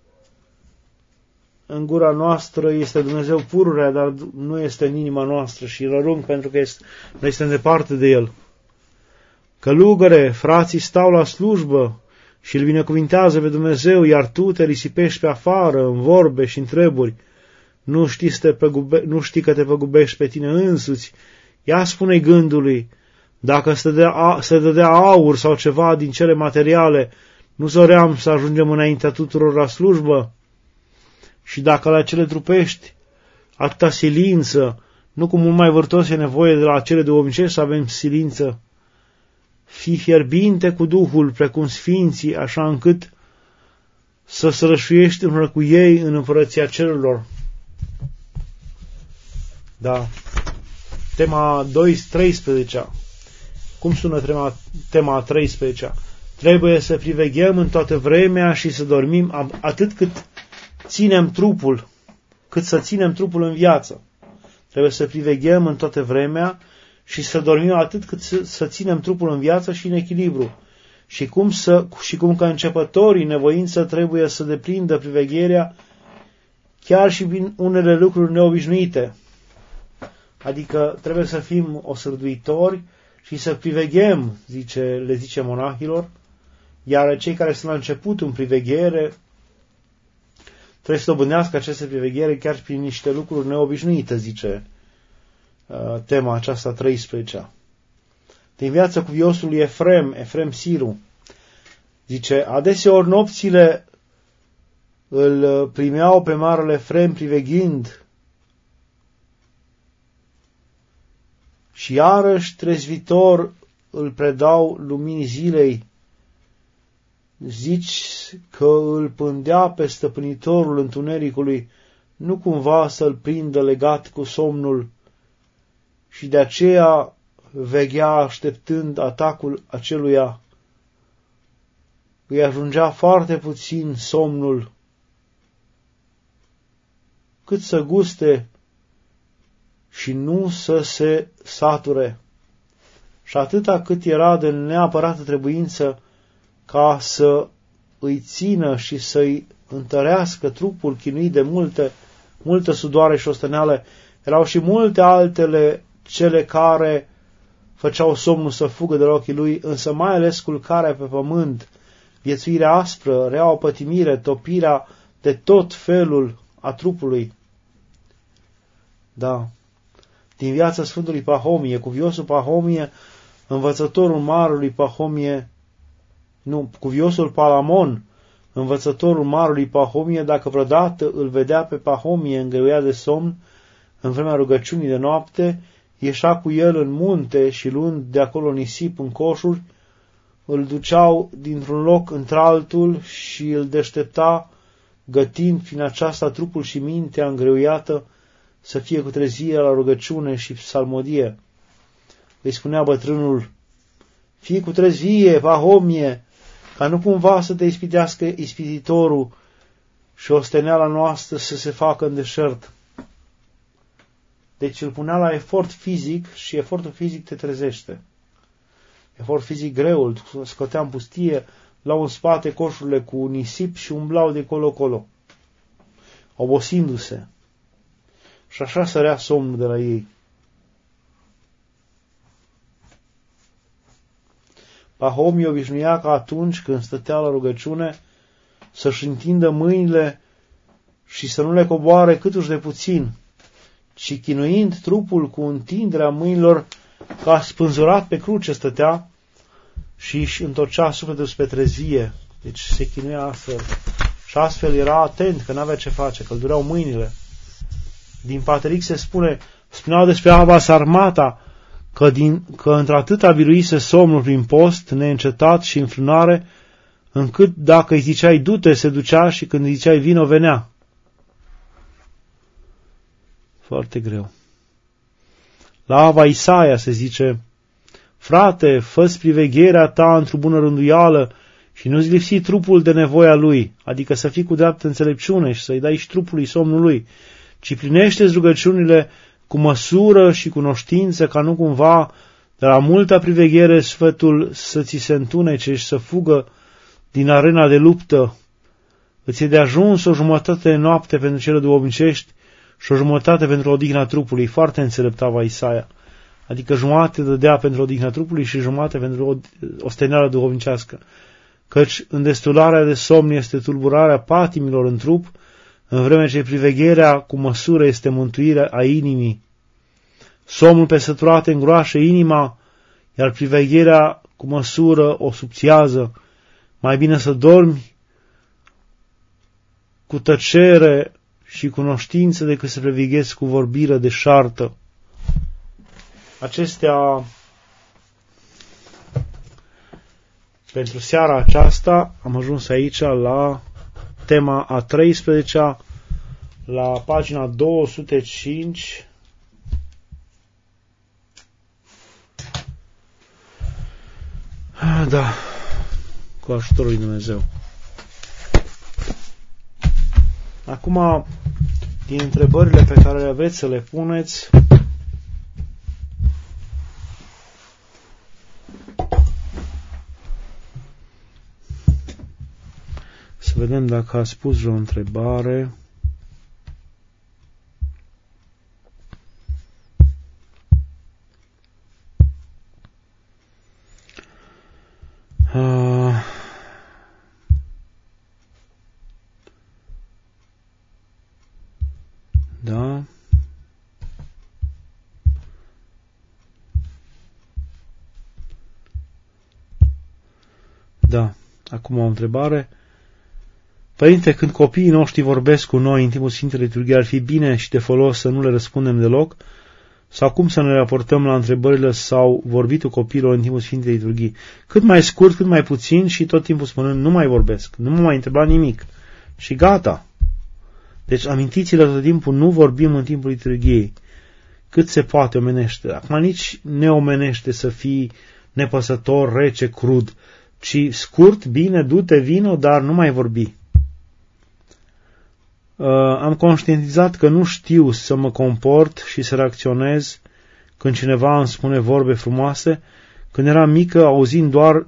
în gura noastră este Dumnezeu pururea, dar nu este în inima noastră și rărunc pentru că este, noi suntem departe de El. Călugăre, frații stau la slujbă și îl binecuvintează pe Dumnezeu, iar tu te risipești pe afară, în vorbe și în treburi. Nu știi, să te păgube, nu știi că te păgubești pe tine însuți. Ia spune gândului, dacă se dădea, se dădea aur sau ceva din cele materiale, nu zoream să ajungem înaintea tuturor la slujbă? Și dacă la cele trupești atâta silință, nu cu mult mai vârtos e nevoie de la cele duhovnicești să avem silință? Fii fierbinte cu Duhul, precum sfinții, așa încât să sărășuiești împreună cu ei în împărăția cerurilor. Da. Tema treisprezece. Cum sună tema, tema treisprezece? Trebuie să priveghem în toată vremea și să dormim atât cât ținem trupul, cât să ținem trupul în viață. Trebuie să priveghem în toată vremea și să dormim atât cât să, să ținem trupul în viață și în echilibru. și cum, să, și cum că începătorii nevoință trebuie să deprindă privegherea chiar și prin unele lucruri neobișnuite. Adică trebuie să fim osârduitori și să priveghem, zice, le zice monahilor, iar cei care sunt la început în priveghere trebuie să dobândească aceste priveghere chiar prin niște lucruri neobișnuite, zice uh, tema aceasta treisprezecea. Din viața cuviosului Efrem, Efrem Siru, zice, adeseori nopțile îl primeau pe marele Efrem priveghind și iarăși trezvitor îl predau luminii zilei. Zici că îl pândea pe stăpânitorul întunericului, nu cumva să-l prindă legat cu somnul și de aceea veghea așteptând atacul aceluia. Îi ajungea foarte puțin somnul, cât să guste și nu să se sature. Și atâta cât era de neapărată trebuință ca să îi țină și să-i întărească trupul chinuit de multe, multă sudoare și osteneală, erau și multe altele cele care făceau somnul să fugă de la ochii lui, însă mai ales culcarea pe pământ, viețuirea aspră, reaua pătimire, topirea de tot felul a trupului. Da. Din viața Sfântului Pahomie, cuviosul Pahomie, învățătorul marelui Pahomie, nu, cuviosul Palamon, învățătorul marelui Pahomie, dacă vreodată îl vedea pe Pahomie îngreuiat de somn, în vremea rugăciunii de noapte, ieșea cu el în munte și luând de acolo nisip în coșuri, îl duceau dintr-un loc într-altul și îl deștepta, gătind prin aceasta trupul și mintea îngreuiată să fie cu trezire la rugăciune și psalmodie. Îi spunea bătrânul, fii cu trezvie, Pahomie, ca nu cumva să te ispitească ispititorul și osteneala noastră să se facă în deșert. Deci îl punea la efort fizic și efortul fizic te trezește. Efort fizic greu, îl scotea în pustie, luau în spate coșurile cu nisip și umblau de colo-colo, obosindu-se. Și așa sărea somnul de la ei. Pahomie obișnuia ca atunci când stătea la rugăciune să-și întindă mâinile și să nu le coboare câtuși de puțin, ci chinuind trupul cu întinderea mâinilor ca spânzurat pe cruce stătea și își întorcea sufletul spre trezvie. Deci se chinuia astfel. Și astfel era atent că n-avea ce face, că îl dureau mâinile. Din Pateric se spune, spuneau despre Ava Sarmata, că, din, că într-atâta biruise somnul prin post, neîncetat și înfrânare, încât dacă îi ziceai du-te, se ducea și când îi ziceai vino, venea. Foarte greu. La Ava Isaia se zice, frate, fă-ți privegherea ta într-o bună rânduială și nu-ți lipsi trupul de nevoia lui, adică să fii cu dreaptă înțelepciune și să-i dai și trupului somnului, ci plinește-ți rugăciunile cu măsură și cunoștință, ca nu cumva de la multa priveghere sfătul să ți se întunece și să fugă din arena de luptă. Îți e de ajuns o jumătate de noapte pentru cele duhovnicești și o jumătate pentru odihna trupului. Foarte înțeleptava Isaia. Adică jumătate dădea pentru odihna trupului și jumătate pentru osteneala duhovnicească. Căci îndestularea de somn este tulburarea patimilor în trup, în vreme ce privegherea cu măsură este mântuirea a inimii. Somnul pe săturate îngroașă inima, iar privegherea cu măsură o subțiază. Mai bine să dormi cu tăcere și cunoștință decât să preveghezi cu vorbire deșartă. Acestea, pentru seara aceasta, am ajuns aici la tema a treisprezecea, la pagina două sute cinci. Da, cu ajutorul lui Dumnezeu. Acum, din întrebările pe care le aveți să le puneți, Să vedem dacă a spus vreo întrebare. Uh, da. Da. Acum o întrebare. Părinte, când copiii noștri vorbesc cu noi în timpul Sfintei Liturghii, ar fi bine și de folos să nu le răspundem deloc? Sau cum să ne raportăm la întrebările sau vorbitul copiilor în timpul Sfintei Liturghii? Cât mai scurt, cât mai puțin și tot timpul spunând, nu mai vorbesc, nu mă mai întreba nimic. Și gata. Deci amintiți-le tot timpul, nu vorbim în timpul liturghiei. Cât se poate omenește. Acum nici neomenește să fii nepăsător, rece, crud, ci scurt, bine, du-te, vino, dar nu mai vorbi. Uh, am conștientizat că nu știu să mă comport și să reacționez când cineva îmi spune vorbe frumoase. Când eram mică, auzind doar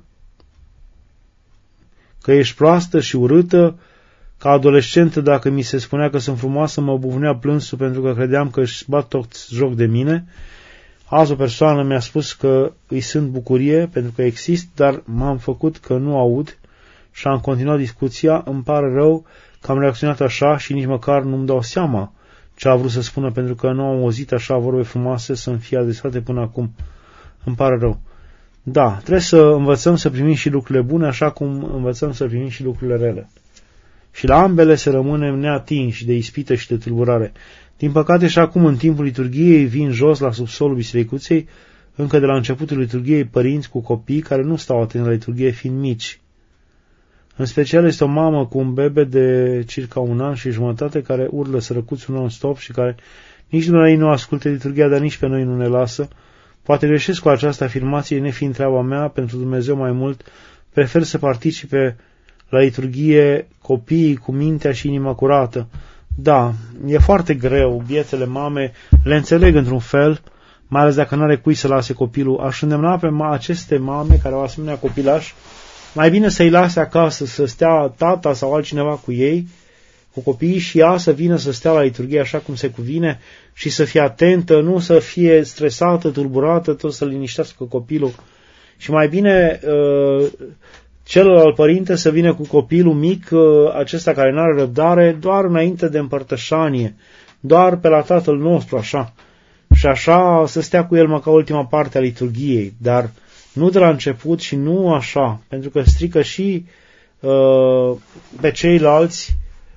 că ești proastă și urâtă, ca adolescentă, dacă mi se spunea că sunt frumoasă, mă bufnea plânsul pentru că credeam că își bat tot joc de mine. Azi o persoană mi-a spus că îi sunt bucurie pentru că exist, dar m-am făcut că nu aud și am continuat discuția. Îmi pare rău că am reacționat așa și nici măcar nu-mi dau seama ce a vrut să spună, pentru că nu am auzit așa vorbe frumoase să-mi fie adresate până acum. Îmi pare rău. Da, trebuie să învățăm să primim și lucrurile bune, așa cum învățăm să primim și lucrurile rele. Și la ambele să rămânem neatinși de ispită și de tulburare. Din păcate și acum, în timpul liturghiei, vin jos la subsolul bisericuței, încă de la începutul liturghiei, părinți cu copii care nu stau atenți la liturghie fiind mici. În special este o mamă cu un bebe de circa un an și jumătate care urlă sărăcuțul non-stop și care nici dumneavoastră nu ascultă liturghia, dar nici pe noi nu ne lasă. Poate greșesc cu această afirmație, nefiind treaba mea, pentru Dumnezeu mai mult, prefer să participe la liturghie copiii cu mintea și inima curată. Da, e foarte greu, bietele mame, le înțeleg într-un fel, mai ales dacă nu are cui să lase copilul. Aș îndemna pe aceste mame care au asemenea copilași, mai bine să-i lase acasă, să stea tata sau altcineva cu ei, cu copiii, și ea să vină să stea la liturghie așa cum se cuvine și să fie atentă, nu să fie stresată, tulburată, tot să liniștească copilul. Și mai bine uh, celălalt părinte să vină cu copilul mic, uh, acesta care nu are răbdare, doar înainte de împărtășanie, doar pe la Tatăl nostru, așa. Și așa să stea cu el măcar ultima parte a liturghiei, dar nu de la început și nu așa, pentru că strică și uh, pe ceilalți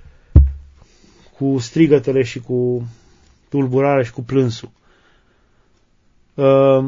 cu strigătele și cu tulburarea și cu plânsul. Uh,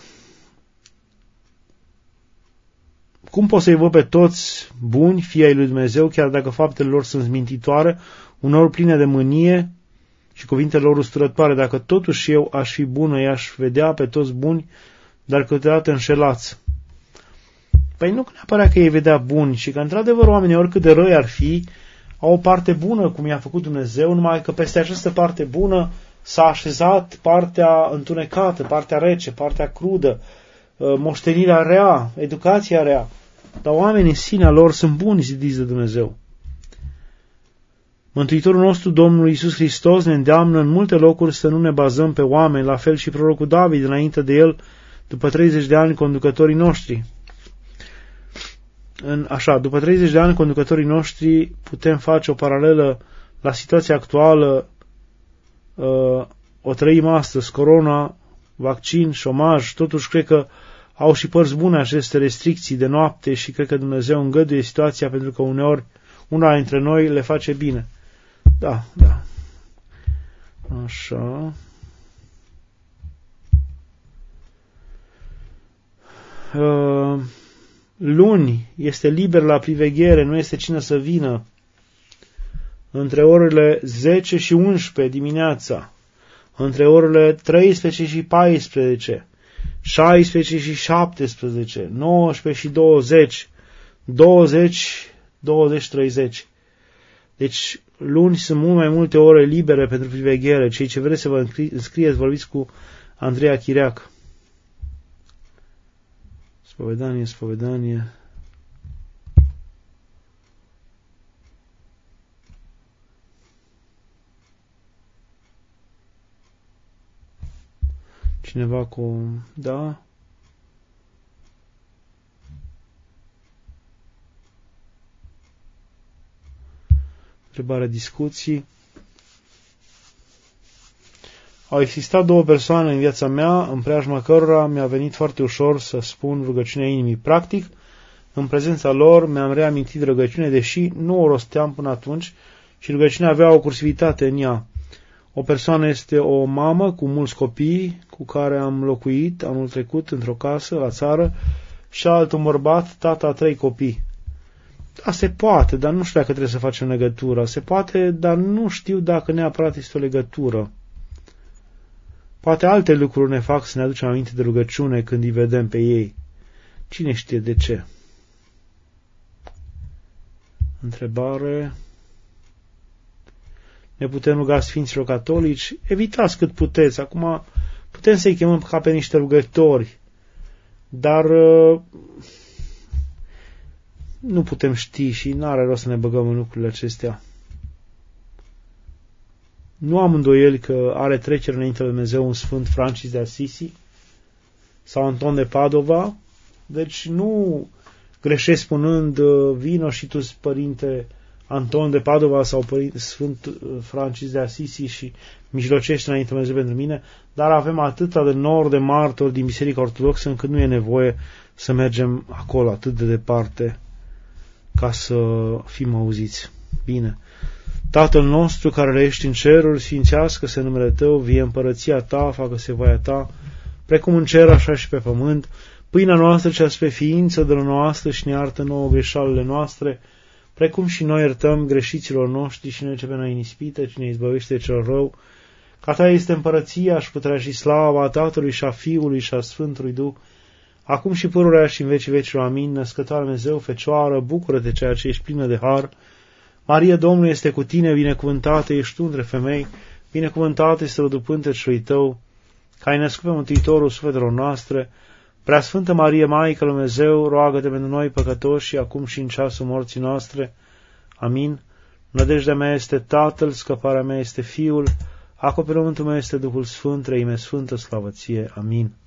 cum pot să-i văd pe toți buni, fii ai lui Dumnezeu, chiar dacă faptele lor sunt zmintitoare, uneori pline de mânie și cuvintele lor usturătoare? Dacă totuși eu aș fi bună, i-aș vedea pe toți buni, dar câteodată înșelați. Păi nu neapărat că ei vedea buni, și că într-adevăr oamenii, oricât de răi ar fi, au o parte bună, cum i-a făcut Dumnezeu, numai că peste această parte bună s-a așezat partea întunecată, partea rece, partea crudă, moștenirea rea, educația rea. Dar oamenii în sinea lor sunt buni, zidiți de Dumnezeu. Mântuitorul nostru, Domnul Iisus Hristos, ne îndeamnă în multe locuri să nu ne bazăm pe oameni, la fel și prorocul David, înainte de el, după treizeci de ani, conducătorii noștri. În, așa, după treizeci de ani, conducătorii noștri, putem face o paralelă la situația actuală, uh, o trăim astăzi, corona, vaccin, șomaj, totuși cred că au și părți bune aceste restricții de noapte și cred că Dumnezeu îngăduie situația pentru că uneori una dintre noi le face bine. Da, da. Așa. Uh, luni este liber la priveghere, nu este cine să vină, între orele zece și unsprezece dimineața, între orele treisprezece și paisprezece, șaisprezece și șaptesprezece, nouăsprezece și douăzeci, douăzeci, douăzeci, treizeci. Deci luni sunt mult mai multe ore libere pentru priveghere. Cei ce vreți să vă înscrieți, vorbiți cu Andreea Chiriac. Spovedanie, spovedanie. cineva cu... Da? Întrebare, discuții. Au existat două persoane în viața mea, în preajma cărora mi-a venit foarte ușor să spun rugăciunea inimii. Practic, în prezența lor mi-am reamintit de rugăciune, deși nu o rosteam până atunci și rugăciunea avea o cursivitate în ea. O persoană este o mamă cu mulți copii cu care am locuit anul trecut într-o casă la țară și alt un bărbat, tata a trei copii. Da, se poate, dar nu știu dacă trebuie să facem legătură. Se poate, dar nu știu dacă neapărat este o legătură. Poate alte lucruri ne fac să ne aducem aminte de rugăciune când îi vedem pe ei. Cine știe de ce? Întrebare. Ne putem ruga Sfinților Catolici? Evitați cât puteți. Acum putem să-i chemăm ca pe niște rugători, dar uh, nu putem ști și n-are rost să ne băgăm în lucrurile acestea. Nu am îndoieli că are trecere înainte de Dumnezeu un Sfânt Francis de Assisi sau Anton de Padova, deci nu greșesc spunând vino și tu, Părinte Anton de Padova sau Părinte Sfânt Francis de Assisi și mijlocește înainte de Dumnezeu pentru mine, dar avem atâta de nor de martori din Biserica Ortodoxă încât nu e nevoie să mergem acolo atât de departe ca să fim auziți. Bine. Tatăl nostru care ești în ceruri, sfințească-se numele Tău, vie împărăția Ta, facă-se voia Ta, precum în cer, așa și pe pământ. Pâinea noastră cea spre ființă, dă-ne noastră și ne iartă nouă greșalele noastre, precum și noi iertăm greșiților noștri și ne ce pe noi în ispită, cine izbăvește cel rău. Ca Ta este împărăția și puterea și slava a Tatălui și a Fiului și a Sfântului Duh, acum și pururea și în vecii vecilor. Amin. Născătoare Dumnezeu, Fecioară, bucură-te ceea ce ești plină de har. Maria, Domnul este cu tine, binecuvântată ești tu între femei, binecuvântată este rodul pântecelui tău, că ai născut pe Mântuitorul sufletelor noastre. Preasfântă Marie, Maică lui Dumnezeu, roagă-te pentru noi păcătoși și acum și în ceasul morții noastre. Amin. Nădejdea mea este Tatăl, scăparea mea este Fiul, acoperământul meu este Duhul Sfânt, Treime Sfântă, slavă ție. Amin.